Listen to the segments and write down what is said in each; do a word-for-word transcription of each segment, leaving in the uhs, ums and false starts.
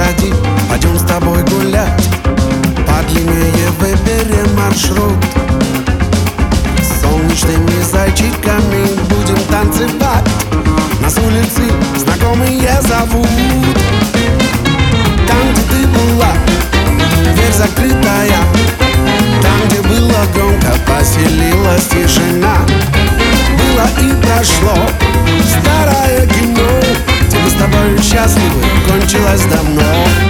выходи, пойдем с тобой гулять. Подлиннее выберем маршрут. С солнечными зайчиками будем танцевать. Нас улицы знакомые зовут. Там, где ты была, дверь закрытая. Там, где было громко, поселилась тишина. Было и прошло старое кино, где мы с тобой счастливы, кончилось давно.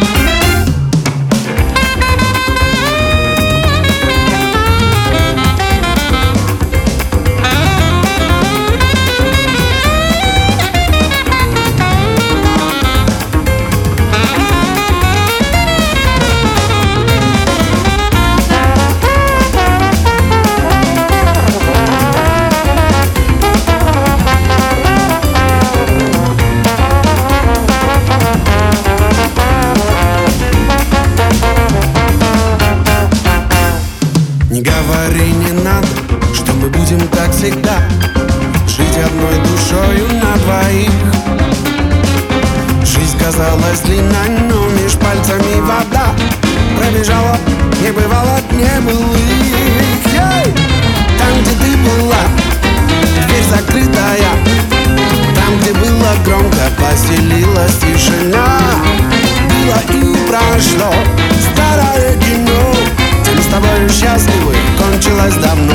Не говори, не надо, что мы будем, как всегда, жить одной душою на двоих. Жизнь казалась длинной, но меж пальцами вода пробежала, не бывало небылых. Ей! Там, где ты была, дверь закрытая. Там, где было громко, поселилась тишина. Было и прошло старое кино, где мы с тобой счастливы, кончилось давно.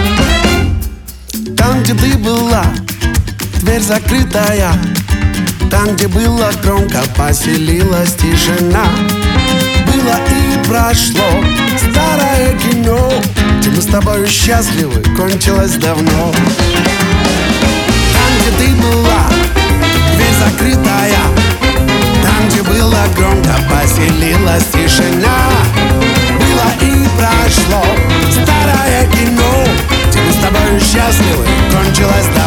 Там, где ты была, дверь закрытая. Там, где было громко, поселилась тишина. Было и прошло старое кино, где мы с тобой счастливы, кончилось давно. Там, где ты была, дверь закрытая. Там, где было громко, поселилась тишина. Было и прошло старое кино, где мы с тобой счастливы, кончилось давно.